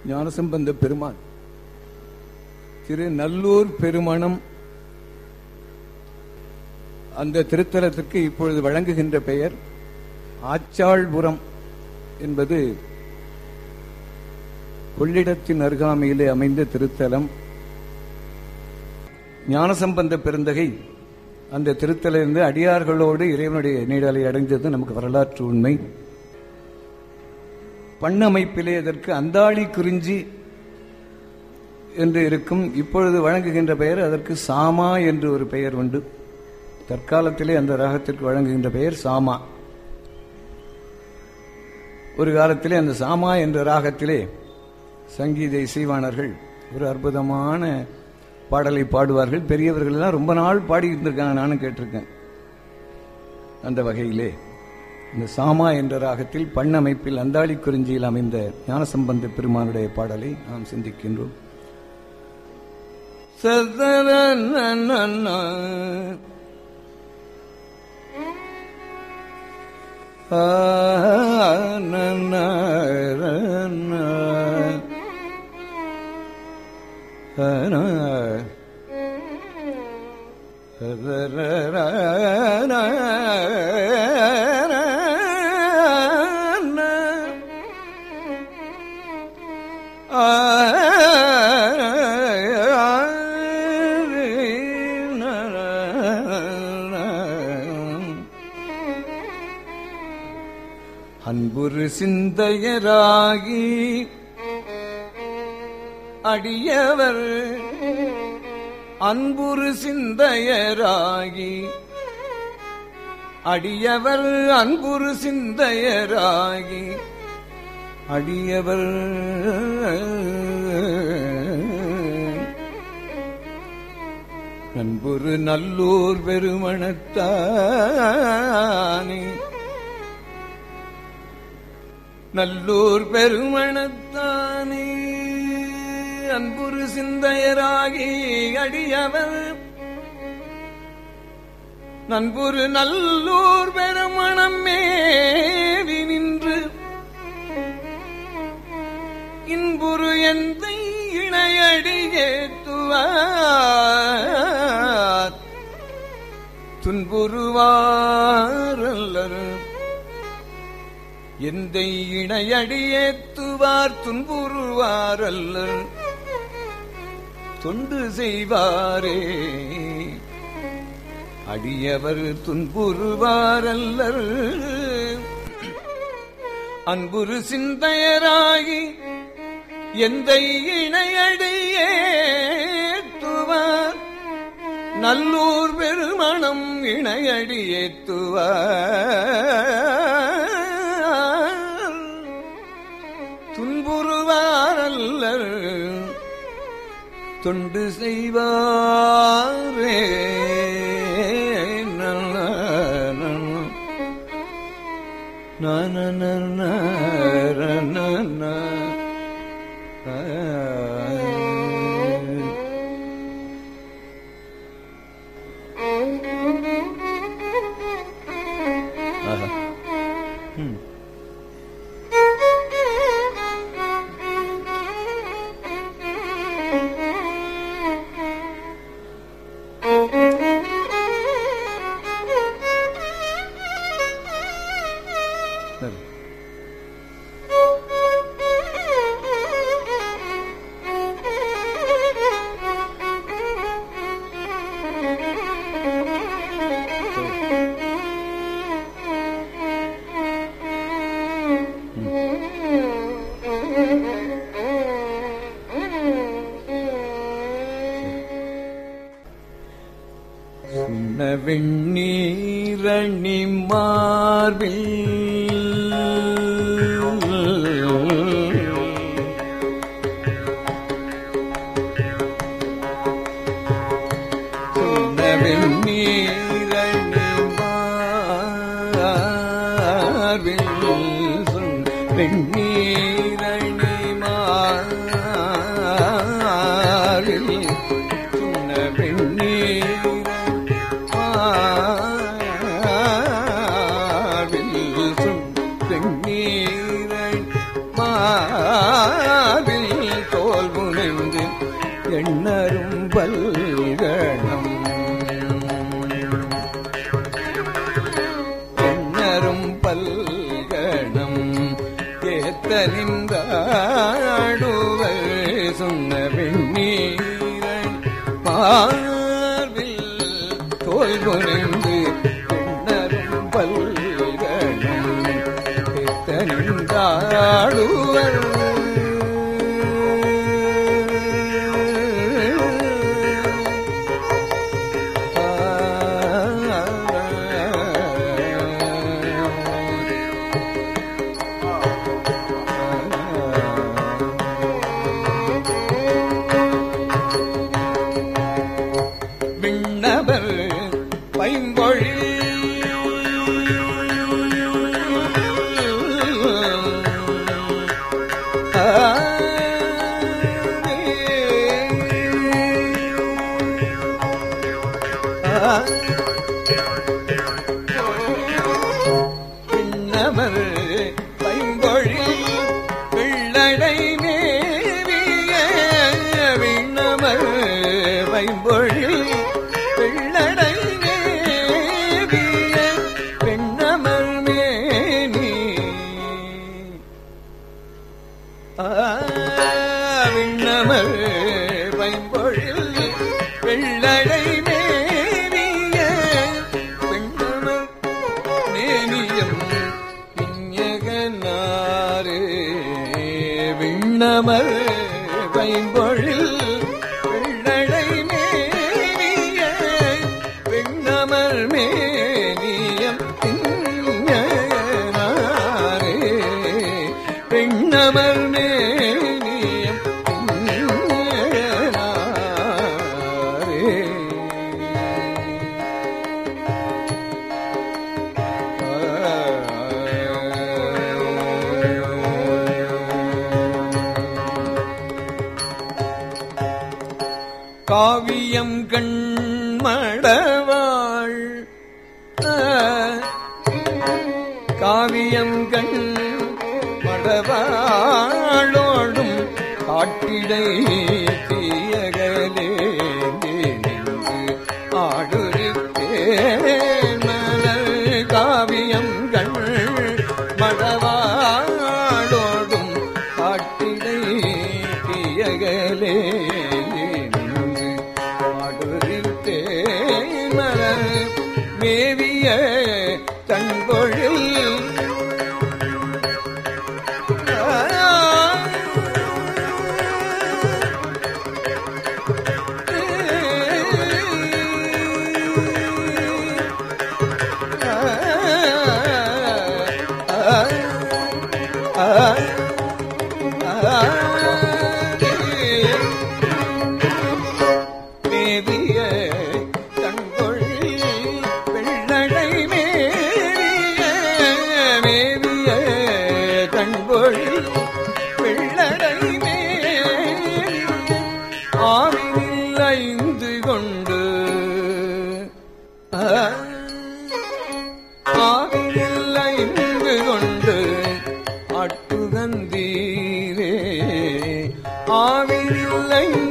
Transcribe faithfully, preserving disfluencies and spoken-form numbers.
ஞானசம்பந்த பெருமான் திரு நல்லூர் பெருமணம் அந்த திருத்தலத்திற்கு இப்பொழுது வழங்குகின்ற பெயர் ஆச்சாள்புரம் என்பது கொள்ளிடத்தின் அருகாமையிலே அமைந்த திருத்தலம். ஞானசம்பந்த பெருந்தகை அந்த திருத்தலிருந்து அடியார்களோடு இறைவனுடைய நீடலை அடைந்தது நமக்கு வரலாற்று உண்மை. பண்ணமைப்பிலே அதற்கு அந்தாளி குறிஞ்சி என்று இருக்கும். இப்பொழுது வழங்குகின்ற பெயர் அதற்கு சாமா என்று ஒரு பெயர் உண்டு. தற்காலத்திலே அந்த ராகத்திற்கு வழங்குகின்ற பெயர் சாமா. ஒரு காலத்திலே அந்த சாமா என்ற ராகத்திலே சங்கீத இசைவாணர்கள் ஒரு அற்புதமான பாடலை பாடுவார்கள். பெரியவர்கள் எல்லாம் ரொம்ப நாள் பாடி இருந்திருக்காங்க, நானும் கேட்டிருக்கேன். அந்த வகையிலே இந்த சாமா என்ற ராகத்தில் பண்ணமைப்பில் அந்தாளி குறிஞ்சியில் அமைந்த ஞானசம்பந்த பெருமானுடைய பாடலை நாம் சிந்திக்கின்றோம். அன்புரு சிந்தையராகி அடியவர் அன்புரு சிந்தையராகி அடியவர் அன்புரு சிந்தையராகி அடியவர் அன்புரு நல்லூர் பெருமணத்தானே நல்லூர் பெருமணத்தானே அன்புரு சிந்தையராகி அடியவர் நன்புரு நல்லூர் பெருமணம் மேவி நின்று இன்புரு எந்தை இணையடியேத்துவார் துன்புறுவாரல்லர் எந்தை இணையடியேத்துவார் துன்புறுவாரல்லர் தொண்டு செய்வாரே அடியவர் துன்புறுவாரல்லர் அன்புரு சிந்தையராகி எந்தை இணையடியேத்துவார் நல்லூர் பெருமணம் இணையடியேத்துவார் துன்புறுவாரல்லர் தொண்டு செய்வாரே வெண்ணீரணி மார்பில் சொன்ன வெண்ணீரணி மார்பில் வெண்ணீரணி மார்பில் சொன்ன வெண்ணீர் மாவில் ஏத்த நின்றாடுவர் சொன்ன வெண்ணீரை மார்பில் தோல் புரிந்து பின்னரும் பல்கணும் ஏத்த நின்றாடுவர் விண்ணவர் பைம்பொழில் வெள்ளடை மேவிய விண்ணவர் பைம்பொழில் வெள்ளடை மேவிய பெண்ணமர் மேனி விண்ணமர் பைம்பொழில் வெள்ளடை விண்ணமர் பைம்பொழில் வெள்ளடை மேவிய விண்ணமர் மேனியம் திண்ணனாரே விண்ணமர் மேனியம் திண்ணனாரே காவியம் கண்மடவாள் காவியம் கண் மடவாளோடும் காட்டிடை தீயகலே நின்று ஆடுரித்தேன் மலர் காவியம் கண் மடவாளோடும் காட்டிடை தீயகலே மேவிய தன்பொழில் மேவிய வெள்ளடை மேல் ஆவினில் ஐந்து கொண்டு ஆவினில் ஐந்து கொண்டு அட்டுகந்தீரே ஆவினில்